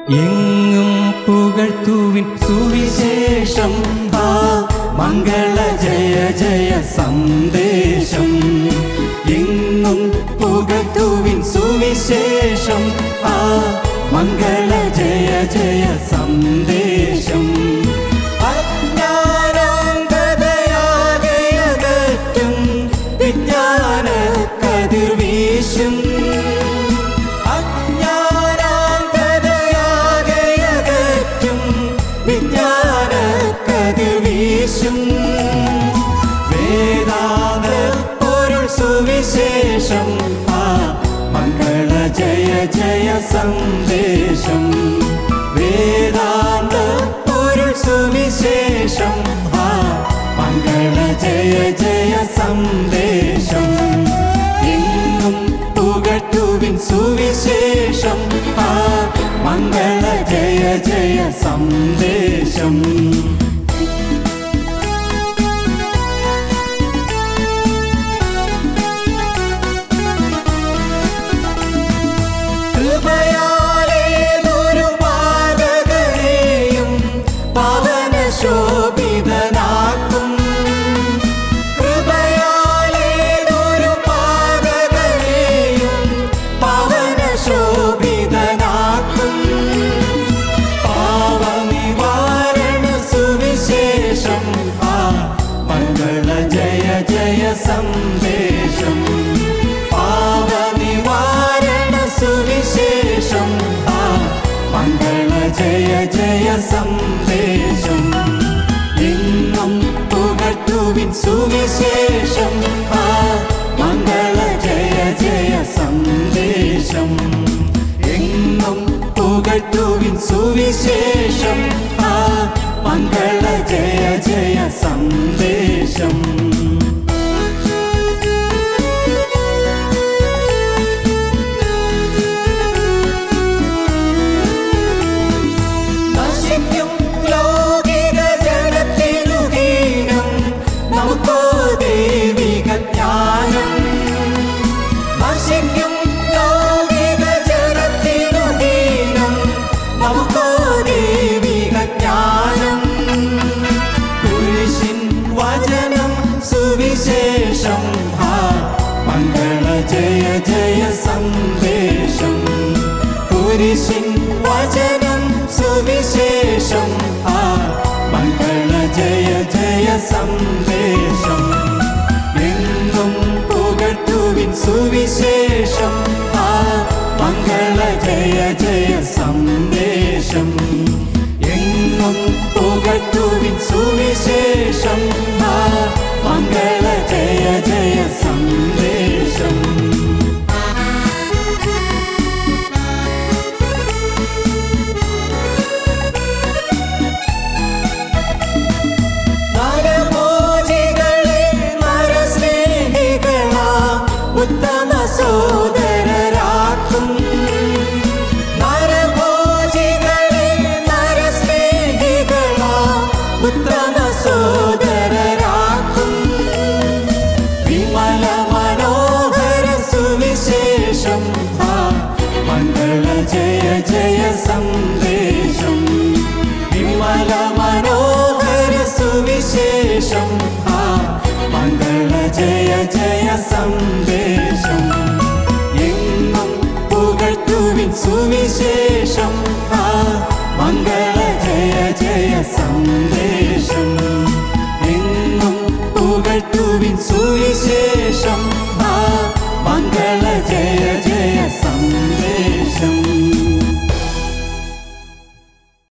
എങ്ങും പുകഴ്ത്തുവിൻ സുവിശേഷം, ആ മംഗള ജയ ജയ സന്ദേശം. എങ്ങും പുകഴ്ത്തുവിൻ സുവിശേഷം, ആ മംഗള ജയ ജയ സന്ദേശം. അജ്ഞാനാന്ധതയാകെയകറ്റും വിജ്ഞാന കതിർ വീശും. വിജ്ഞാന കതിർ വീശും. വേദാന്ത പൊരുൾ സുവിശേഷം, ആ മംഗള ജയ ജയ സന്ദേശം. വേദാന്ത പൊരുൾ സുവിശേഷം, ആ മംഗള ജയ ജയ സന്ദേശം. എങ്ങും പുകഴ്ത്തുവിൻ സുവിശേഷം, ആ മംഗള ജയ ജയ സന്ദേശം. കൃപയാലേതൊരു പാതകനെയും പവന ശോഭിതനാക്കും. കൃപയാലേതൊരു പാതകനെയും പവന ശോഭിതനാക്കും. പാവനിവാരണ സുവിശേഷം, ആ മംഗള ജയ ജയ സന്ദേശം. പാവനിവാരണ സുവിശേഷം, ആ മംഗള ജയ ജയ സന്ദേശം. എങ്ങും പുകഴ്ത്തുവിൻ സുവിശേഷം, ആ മംഗള ജയ ജയ സന്ദേശം. എങ്ങും പുകഴ്ത്തുവിൻ സുവിശേഷം, ആ മംഗള ജയ ജയ സന്ദേശം. നശിക്കും ലൗകിക ജനത്തിനു ഹീനം, നമുക്കോ ദൈവിക ജ്ഞാനം. നശിക്കും ലൗകിക ജനത്തിനു ഹീനം, നമുക്കോ ദൈവിക ജ്ഞാനം. കുരിശിൻ വചനം സുവിശേഷം, ആ മംഗള ജയ ജയ സന്ദേശം. കുരിശിൻ വചനം സുവിശേഷം, ആ മംഗള ജയ ജയ സന്ദേശം. എങ്ങും പുകഴ്ത്തുവിൻ സുവിശേഷം, ആ മംഗള ജയ ജയ സന്ദേശം. എങ്ങും പുകഴ്ത്തുവിൻ സുവിശേഷം, ആ മംഗള ജയ ജയ സന്ദേശം. നരഭോജികളെ നരസ്നേഹികളാ ഉത്തമ സോദരരാക്കും. നരഭോജികളെ നരസ്നേഹികളാ ഉത്തമ സോദരരാക്കും. വിമല മനോഹര സുവിശേഷം, ആ മംഗള ജയ ജയ സന്ദേശം. വിമല മനോഹര സുവിശേഷം, ആ മംഗള ജയ ജയ സന്ദേശം. എങ്ങും പുകഴ്ത്തുവിൻ സുവിശേഷം, ആ മംഗള ജയ ജയ സന്ദേശം. എങ്ങും പുകഴ്ത്തുവിൻ സുവിശേഷം.